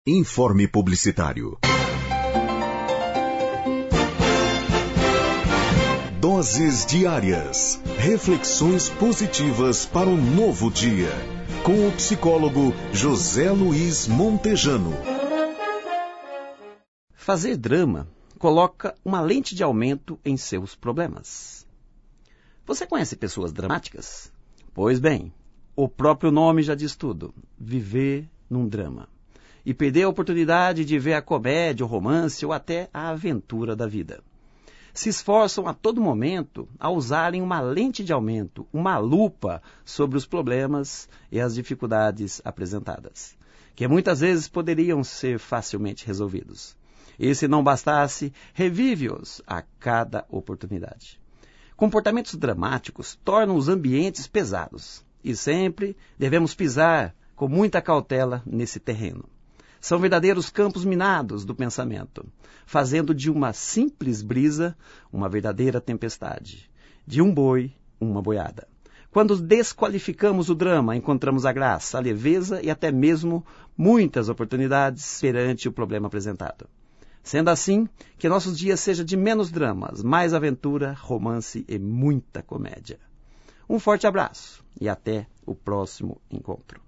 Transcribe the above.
Informe publicitário. Doses diárias. Reflexões positivas para um novo dia. Com o psicólogo José Luiz Montejano. Fazer drama coloca uma lente de aumento em seus problemas. Você conhece pessoas dramáticas? Pois bem, o próprio nome já diz tudo. Viver num drama. E perder a oportunidade de ver a comédia, o romance ou até a aventura da vida. Se esforçam a todo momento a usarem uma lente de aumento, uma lupa sobre os problemas e as dificuldades apresentadas, que muitas vezes poderiam ser facilmente resolvidos. E se não bastasse, revive-os a cada oportunidade. Comportamentos dramáticos tornam os ambientes pesados e sempre devemos pisar com muita cautela nesse terreno. São verdadeiros campos minados do pensamento, fazendo de uma simples brisa uma verdadeira tempestade, de um boi, uma boiada. Quando desqualificamos o drama, encontramos a graça, a leveza e até mesmo muitas oportunidades perante o problema apresentado. Sendo assim, que nossos dias sejam de menos dramas, mais aventura, romance e muita comédia. Um forte abraço e até o próximo encontro.